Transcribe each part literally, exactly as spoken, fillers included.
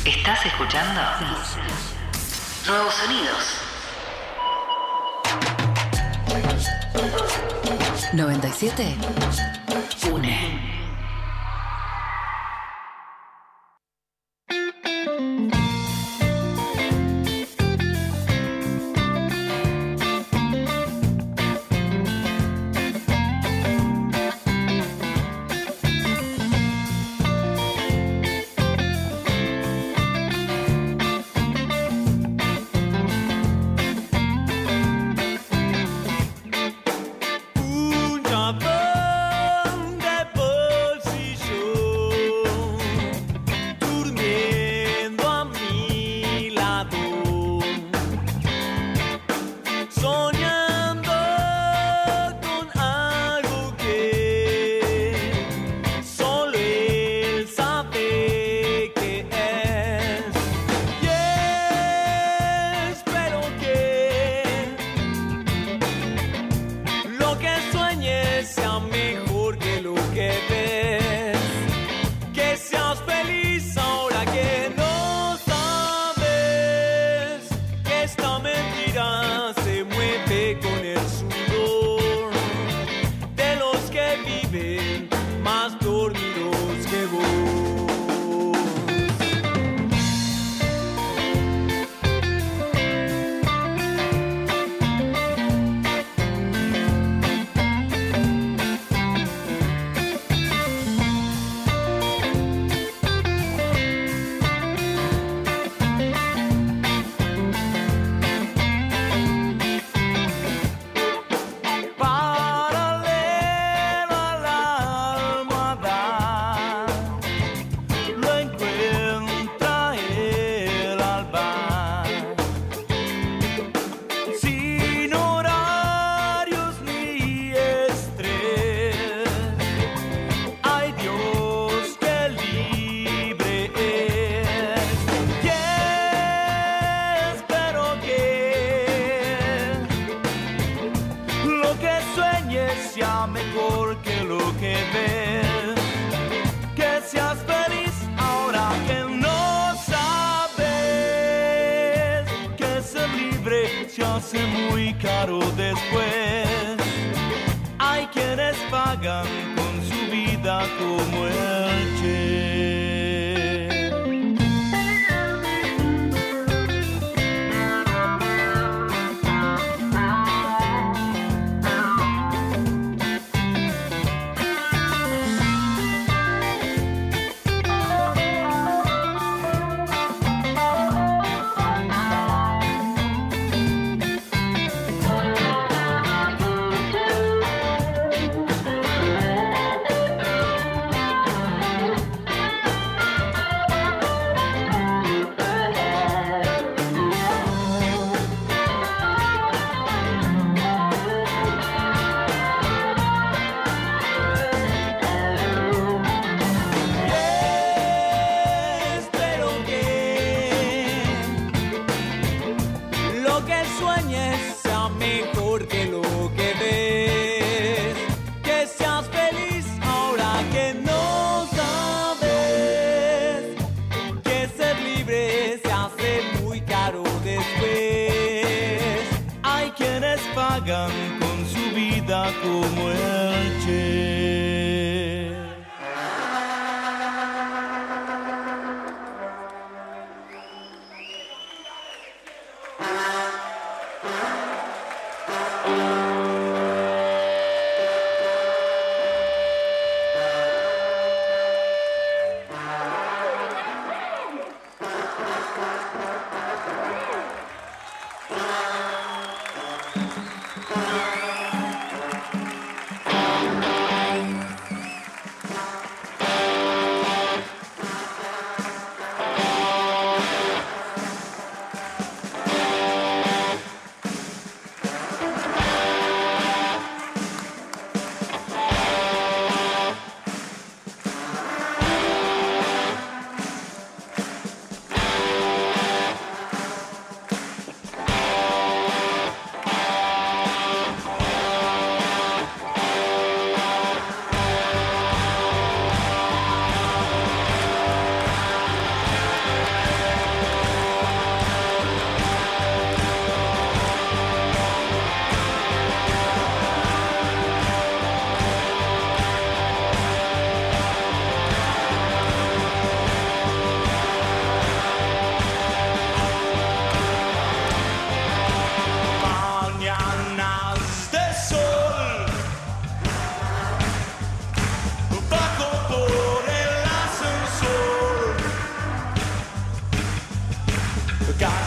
¿Estás escuchando? Nuevos sonidos. noventa y siete. Une.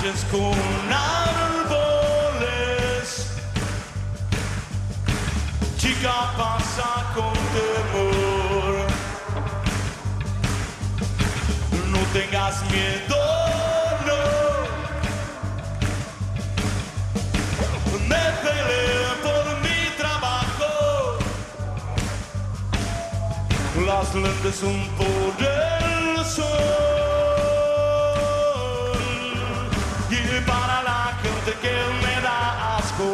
calles con árboles. Chica pasa con temor. No tengas miedo, no. Me peleé por mi trabajo. Las lentes son por el sol. Y para la gente que me da asco.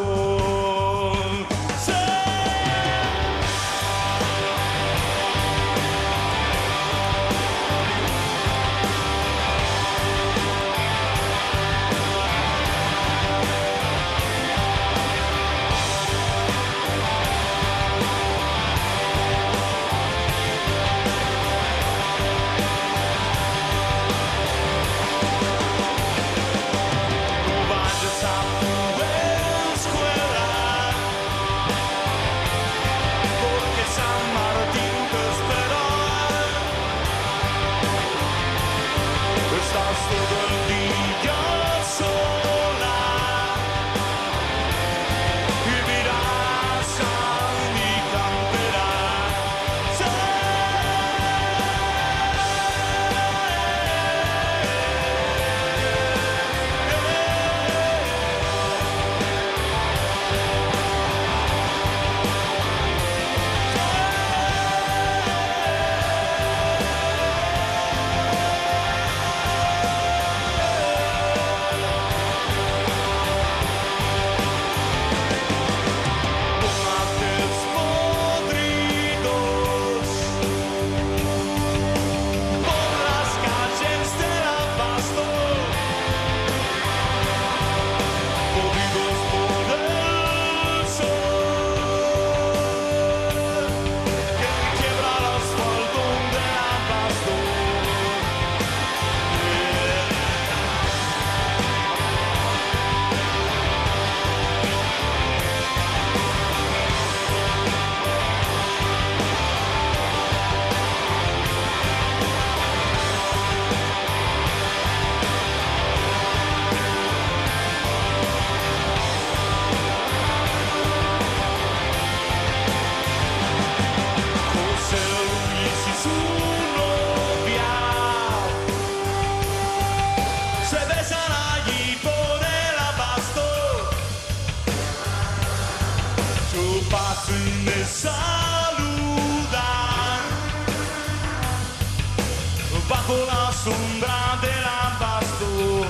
Sombra del abasto.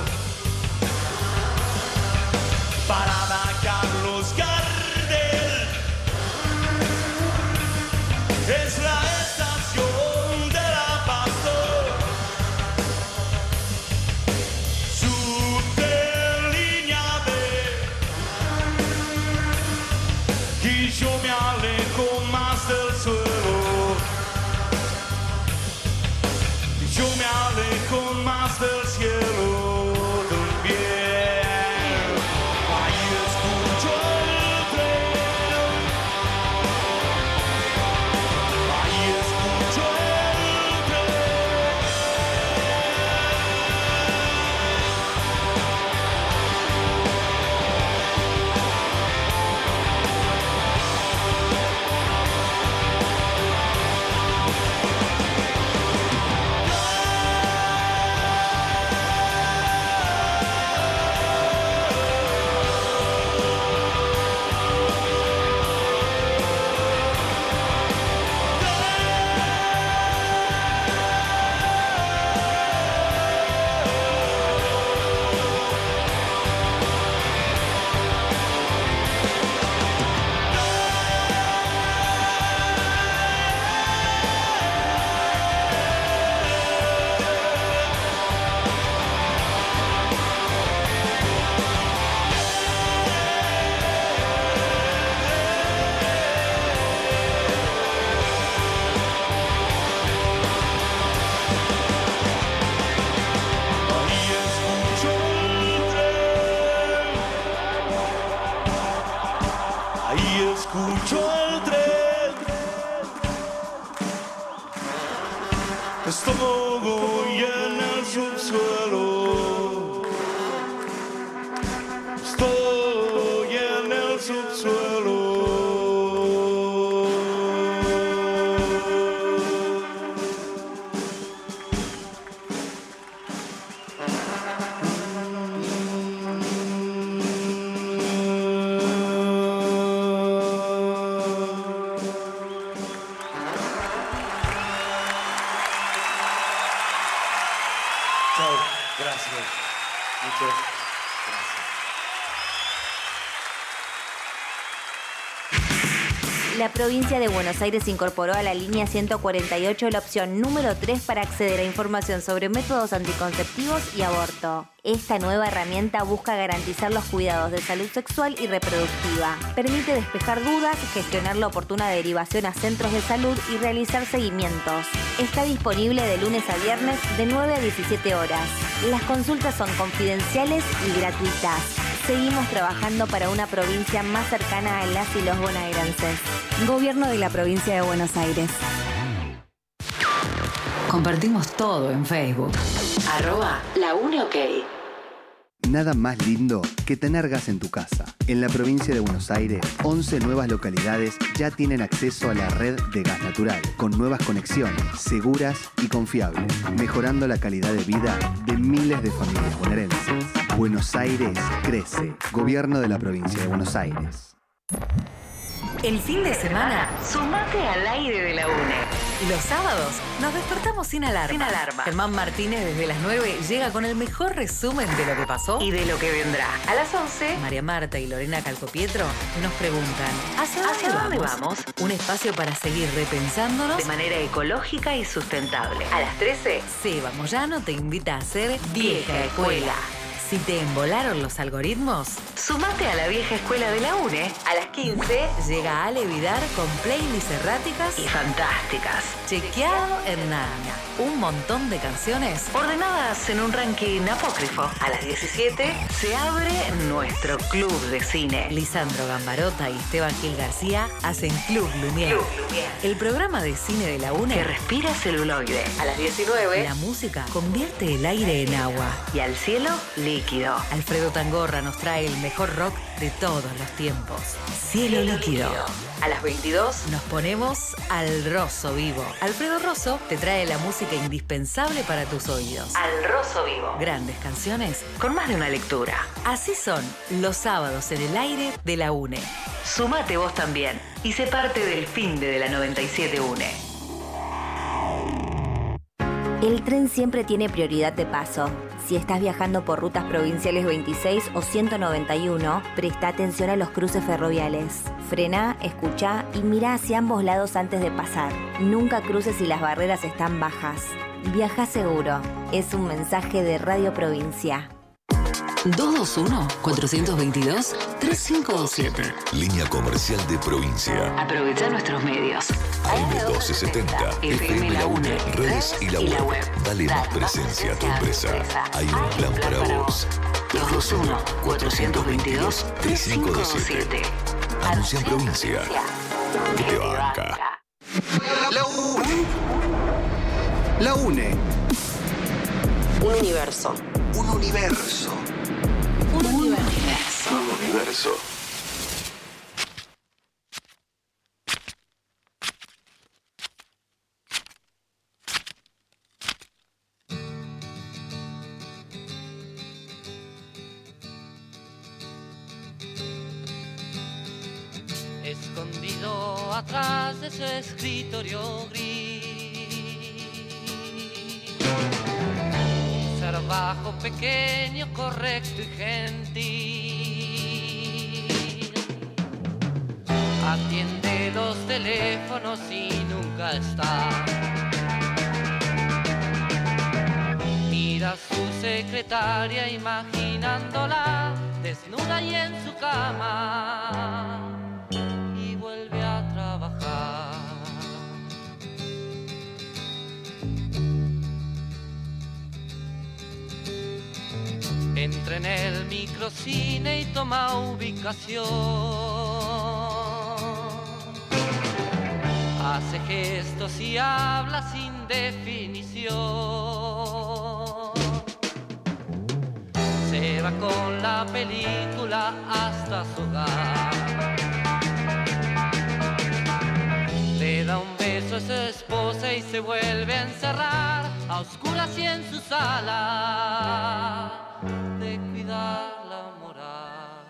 Parada Carlos Gardel. Es la estación del abasto. Subte línea B. Y yo me alejo más del suelo. Yo me alejo más del cielo también. Ahí escucho el tren. Ahí escucho el escucho el tren, estómago y en el subsuelo. Chao, gracias. Muchas gracias. La provincia de Buenos Aires incorporó a la línea ciento cuarenta y ocho la opción número tres para acceder a información sobre métodos anticonceptivos y aborto. Esta nueva herramienta busca garantizar los cuidados de salud sexual y reproductiva. Permite despejar dudas, gestionar la oportuna derivación a centros de salud y realizar seguimientos. Está disponible de lunes a viernes de nueve a diecisiete horas. Las consultas son confidenciales y gratuitas. Seguimos trabajando para una provincia más cercana a las y los bonaerenses. Gobierno de la Provincia de Buenos Aires. Compartimos todo en Facebook. Arroba La Une OK. Nada más lindo que tener gas en tu casa. En la provincia de Buenos Aires, once nuevas localidades ya tienen acceso a la red de gas natural, con nuevas conexiones, seguras y confiables, mejorando la calidad de vida de miles de familias bonaerenses. Buenos Aires crece. Gobierno de la provincia de Buenos Aires. El fin de semana, sumate al aire de la UNE. Los sábados nos despertamos sin alarma. Sin alarma. Germán Martínez desde las nueve llega con el mejor resumen de lo que pasó y de lo que vendrá. A las once, María Marta y Lorena Calcopietro nos preguntan ¿hacia dónde, ¿Hacia dónde vamos? vamos? Un espacio para seguir repensándonos de manera ecológica y sustentable. A las trece, Seba Moyano te invita a ser Vieja Escuela. Si te embolaron los algoritmos, sumate a la vieja escuela de la UNE. A las quince llega Ale Vidar con playlists erráticas y fantásticas. Chequeado Hernán. Un montón de canciones ordenadas en un ranking apócrifo. A las diecisiete se abre nuestro club de cine. Lisandro Gambarota y Esteban Gil García hacen Club Lumière. Club Lumière. El programa de cine de la UNE que respira celuloide. A las diecinueve, la música convierte el aire en agua y al cielo líquido. Alfredo Tangorra nos trae el mejor rock de todos los tiempos. Cielo, cielo líquido. líquido. A las veintidós nos ponemos al Rosso Vivo. Alfredo Rosso te trae la música indispensable para tus oídos. Al Rosso Vivo. Grandes canciones con más de una lectura. Así son los sábados en el aire de la UNE. Sumate vos también y sé parte del fin de la noventa y siete UNE. El tren siempre tiene prioridad de paso. Si estás viajando por rutas provinciales veintiséis o ciento noventa y uno, presta atención a los cruces ferroviales. Frená, escuchá y mirá hacia ambos lados antes de pasar. Nunca cruces si las barreras están bajas. Viaja seguro. Es un mensaje de Radio Provincia. dos dos uno, cuatro dos dos, tres cinco dos siete. Línea comercial de provincia. Aprovecha nuestros medios. A M doce setenta, F M La UNE, redes y la web. Dale más presencia a tu empresa. Hay un plan para vos. dos dos uno, cuatro dos dos, tres cinco dos siete. Anuncia en provincia. Que te banca. La UNE. La UNE. Un universo. Un universo. Un universo. Un universo. Escondido atrás de su escritorio gris, un ser bajo, pequeño, correcto y gentil, atiende los teléfonos y nunca está. Mira a su secretaria imaginándola desnuda y en su cama. Vuelve a trabajar. Entra en el microcine y toma ubicación. Hace gestos y habla sin definición. Se va con la película hasta su hogar. Le da un beso a su esposa y se vuelve a encerrar a oscuras y en su sala de cuidar la moral.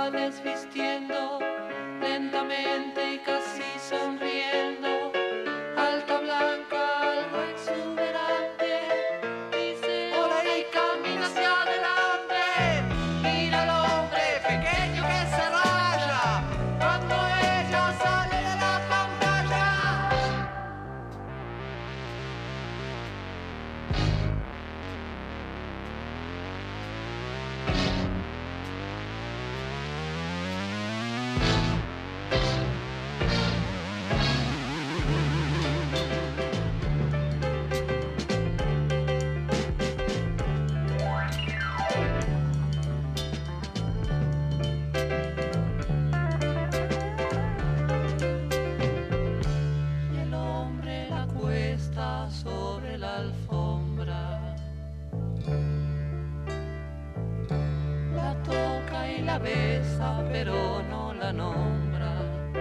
va desvistiendo lentamente y casi sonriendo. Alta, blanca, algo exuberante, dice hola y camina hacia adelante. Mira al hombre pequeño que se raya cuando ella sale de la pantalla. Y el hombre la cuesta sobre la alfombra, la toca y la besa, pero no la nombra.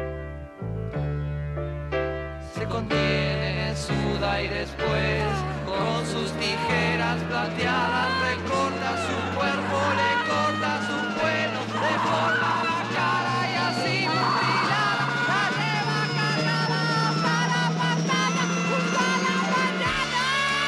Se contiene, suda y después con sus tijeras plateadas recorta su cuerpo, le corta su cuero, deforma la cara y así mutilada la lleva cargada hasta la pantalla, junto a la mañana.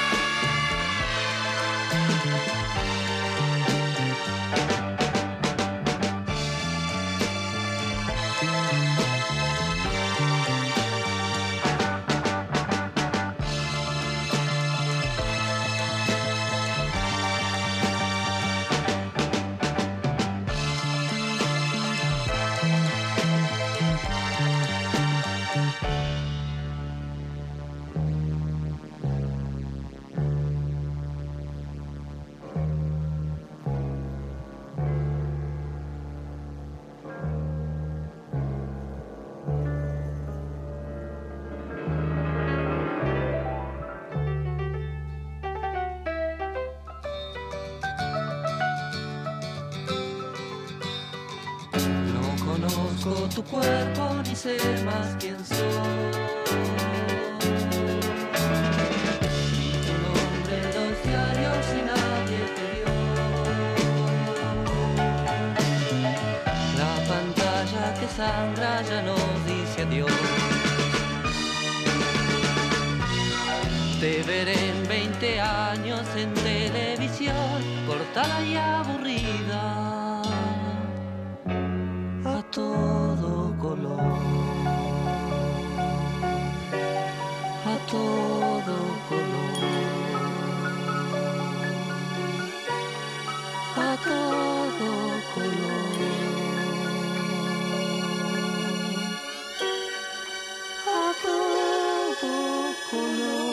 No conozco tu cuerpo ni sé más quién soy. Ni tu nombre en los diarios y nadie te dio. La pantalla que sangra ya nos dice adiós. Te veré en veinte años en televisión, cortada y aburrida, a todo color, a todo color, a todo color, a todo color.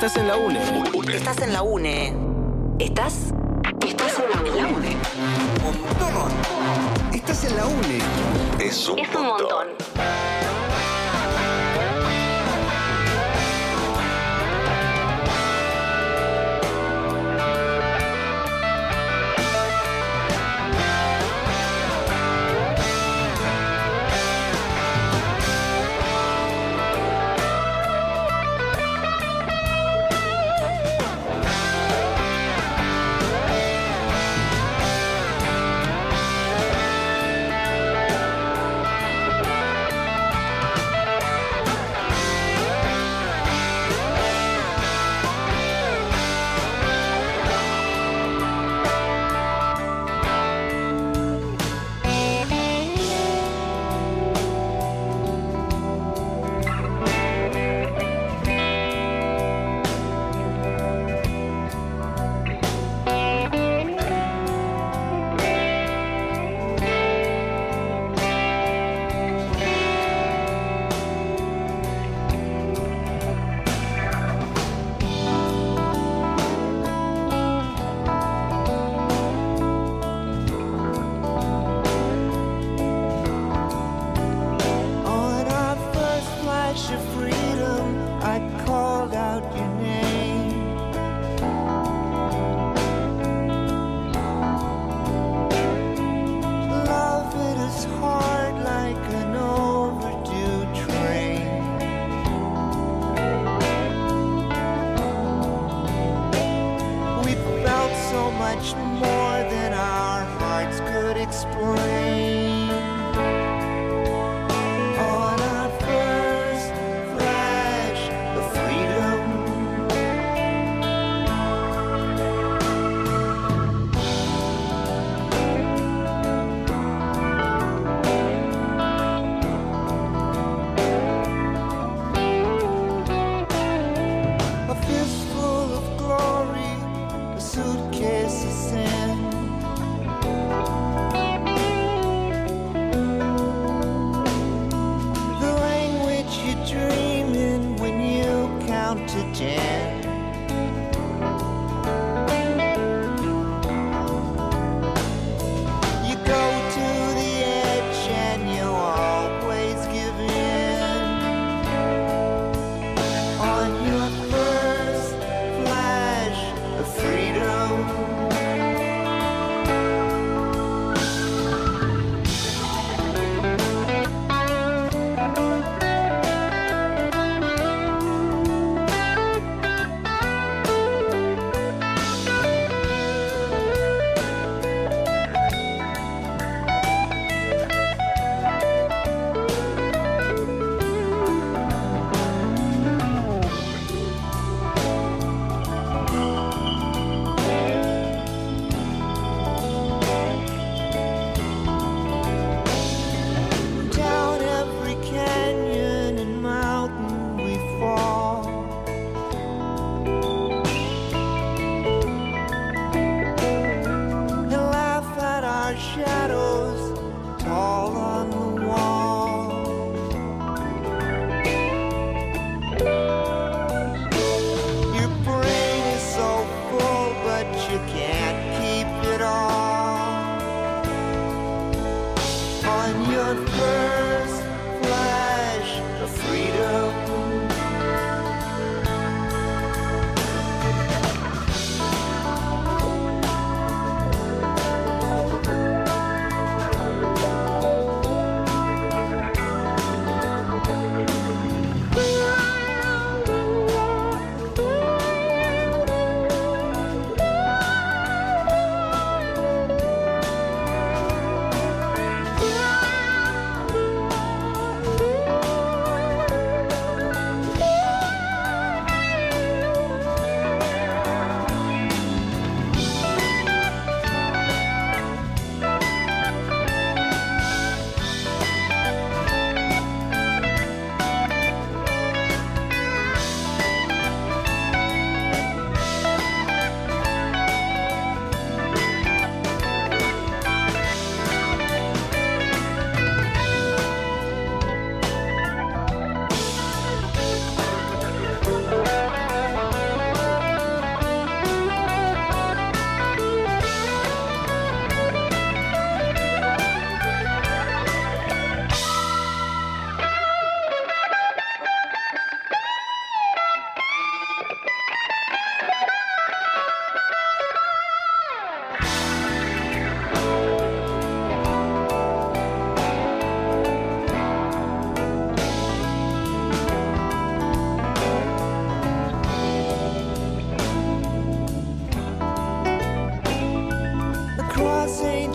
Estás en la UNE. Estás en la UNE. Estás. Estás en la UNE. Estás en la UNE. Es un Es un montón.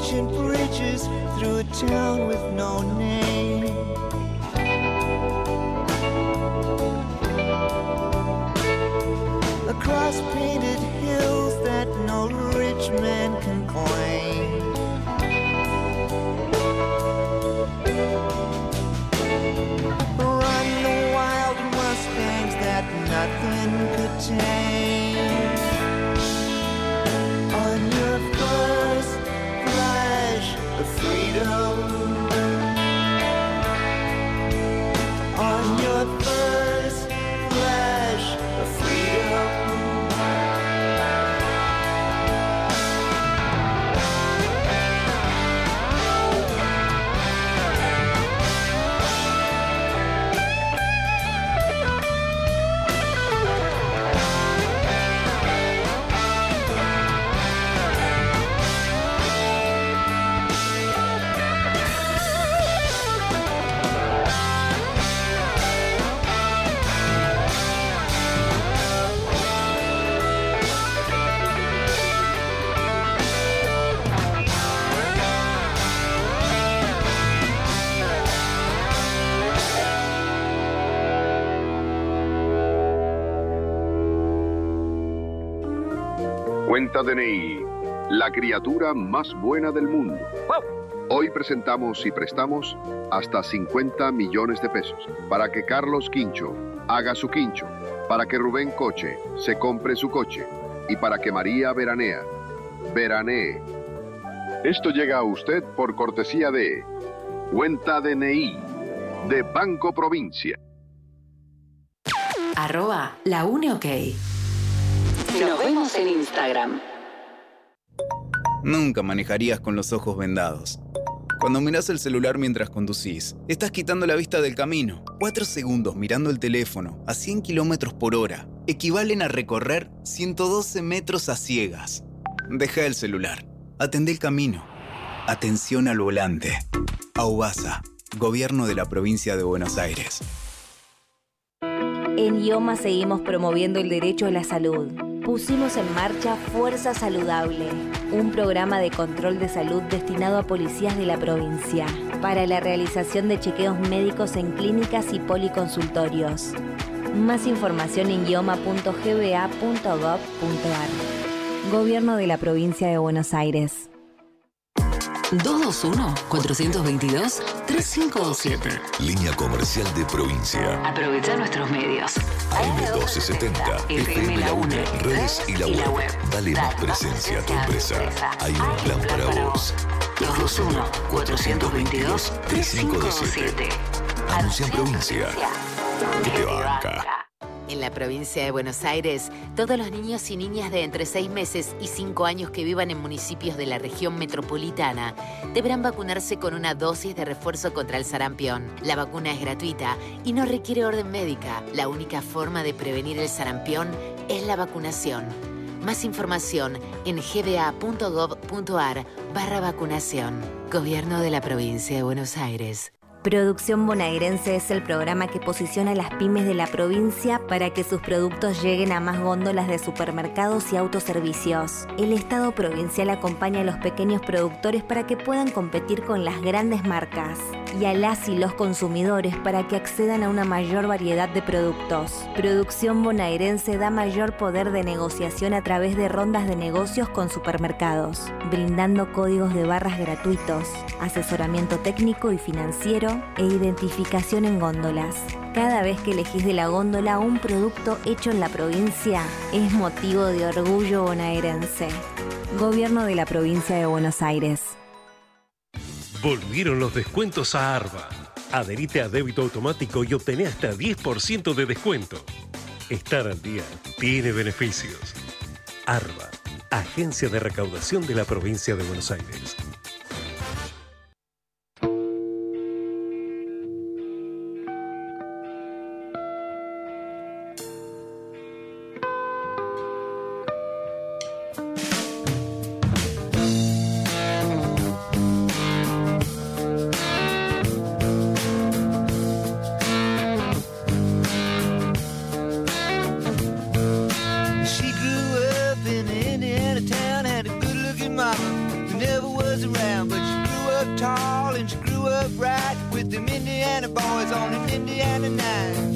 ancient bridges through a town with no name. Across painted hills that no rich man can claim. Run the wild Mustangs that nothing could tame. On your first flash of freedom. On your first flash of freedom. Cuenta D N I, la criatura más buena del mundo. Hoy presentamos y prestamos hasta cincuenta millones de pesos para que Carlos Quincho haga su quincho, para que Rubén Coche se compre su coche y para que María Veranea veranee. Esto llega a usted por cortesía de Cuenta D N I de Banco Provincia. Arroba la une ok. Nos vemos en Instagram. Nunca manejarías con los ojos vendados. Cuando mirás el celular mientras conducís, estás quitando la vista del camino. Cuatro segundos mirando el teléfono a cien kilómetros por hora equivalen a recorrer ciento doce metros a ciegas. Deja el celular. Atendé el camino. Atención al volante. AUBASA, Gobierno de la Provincia de Buenos Aires. En IOMA seguimos promoviendo el derecho a la salud. Pusimos en marcha Fuerza Saludable, un programa de control de salud destinado a policías de la provincia, para la realización de chequeos médicos en clínicas y policonsultorios. Más información en ioma punto g b a punto gov punto a r. Gobierno de la Provincia de Buenos Aires. dos dos uno, cuatro dos dos, tres cinco dos siete. Línea comercial de provincia. Aprovecha nuestros medios. A M doce setenta, F M La UNE, redes y la web. Dale más presencia a tu empresa. Hay un plan para vos. dos dos uno, cuatro dos dos, tres cinco dos siete. Anuncia en provincia. Que te banca. En la provincia de Buenos Aires, todos los niños y niñas de entre seis meses y cinco años que vivan en municipios de la región metropolitana deberán vacunarse con una dosis de refuerzo contra el sarampión. La vacuna es gratuita y no requiere orden médica. La única forma de prevenir el sarampión es la vacunación. Más información en g b a punto gov punto a r barra vacunación. Gobierno de la provincia de Buenos Aires. Producción Bonaerense es el programa que posiciona a las pymes de la provincia para que sus productos lleguen a más góndolas de supermercados y autoservicios. El Estado provincial acompaña a los pequeños productores para que puedan competir con las grandes marcas y a las y los consumidores para que accedan a una mayor variedad de productos. Producción Bonaerense da mayor poder de negociación a través de rondas de negocios con supermercados, brindando códigos de barras gratuitos, asesoramiento técnico y financiero e identificación en góndolas. Cada vez que elegís de la góndola un producto hecho en la provincia, es motivo de orgullo bonaerense. Gobierno de la Provincia de Buenos Aires. Volvieron los descuentos a Arba. Adherite a débito automático y obtené hasta diez por ciento de descuento. Estar al día tiene beneficios. Arba, Agencia de Recaudación de la Provincia de Buenos Aires. was around, but she grew up tall and she grew up right with them Indiana boys on an Indiana night.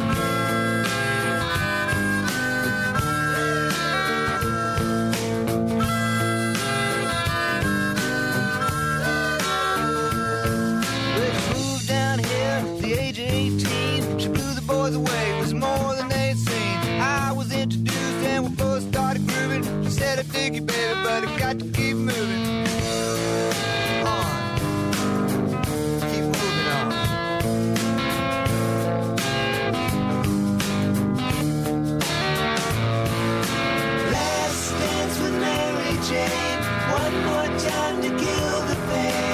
Boys away was more than they'd seen. I was introduced and we both started grooving. She said I dig you, baby, but I got to keep moving on. Keep moving on. Last dance with Mary Jane. One more time to kill the pain.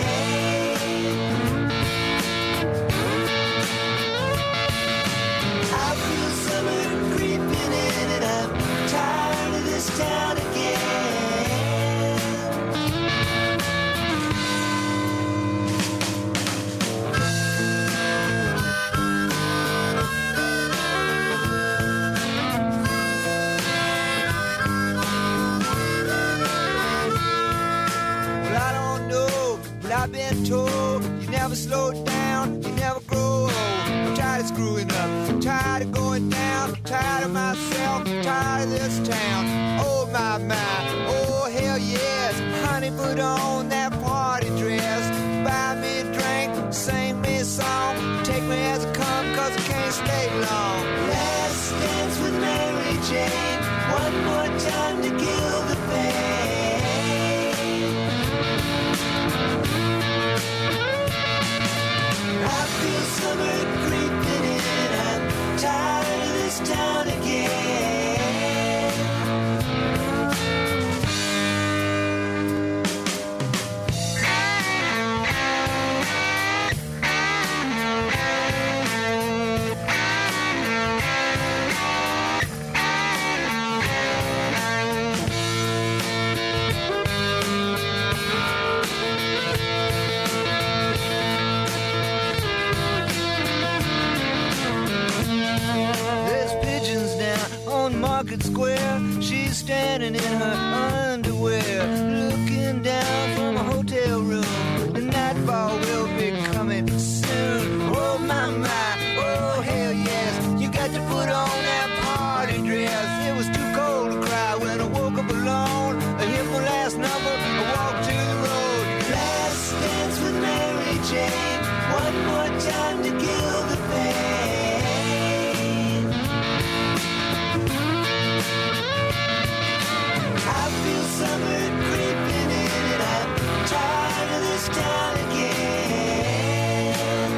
Town again. Well, I don't know, but I've been told you never slow down, you never grow old. I'm tired of screwing up, I'm tired of going down, I'm tired of myself, I'm tired of this town. Oh my, my, oh hell yes. Honey, put on that party dress. Buy me a drink, sing me a song. Take me as I come, cause I can't stay long. Last dance with Mary Jane. One more time to kill the pain. I feel summer creeping in. I'm tired of this town again. Market Square, she's standing in her underwear, looking down from a hotel room. The nightfall will be coming soon. Oh my my, oh hell yes. You got to put on that party dress. It was too cold to cry when I woke up alone. I hit my last number, I walked to the road. Last dance with Mary Jane. One more time to kill the pain. I feel summer creeping in and I'm tired of this town again.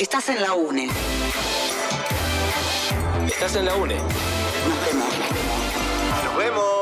Estás en la UNE. Estás en la UNE. Nos vemos. Nos vemos.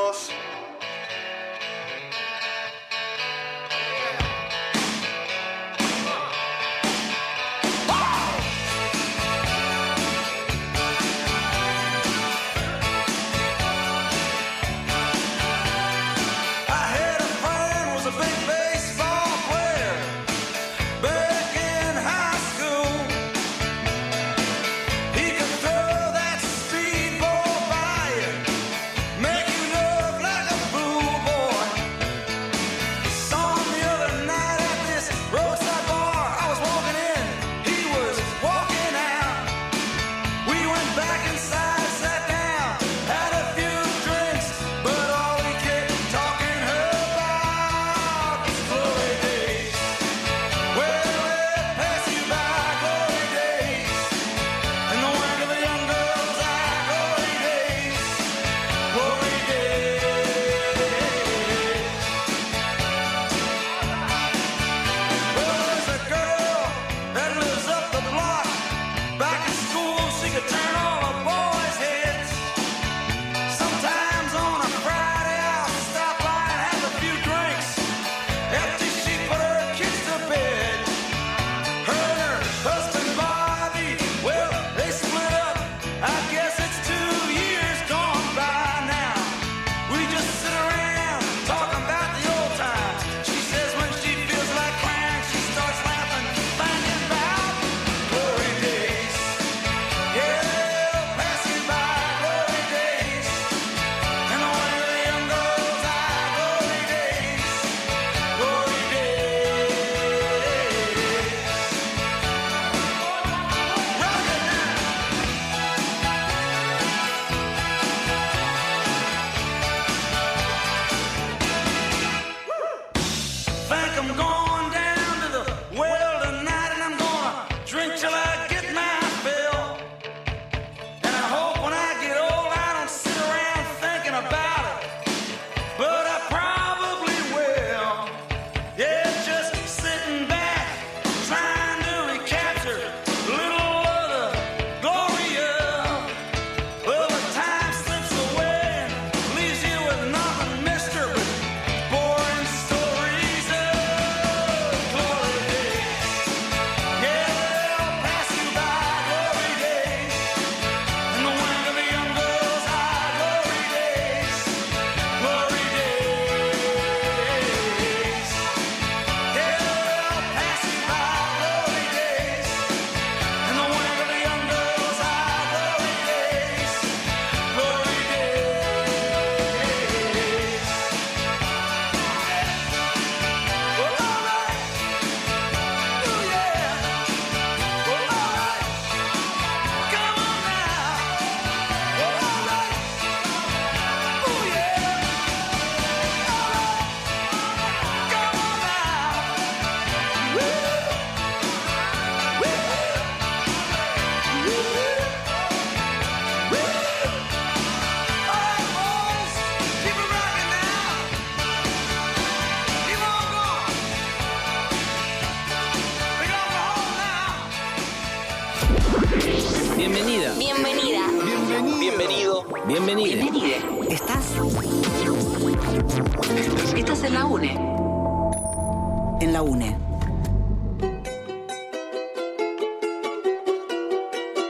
Bienvenida. Bienvenida. Bienvenido. Bienvenida. Bienvenida. ¿Estás? Estás en la UNE. En la UNE.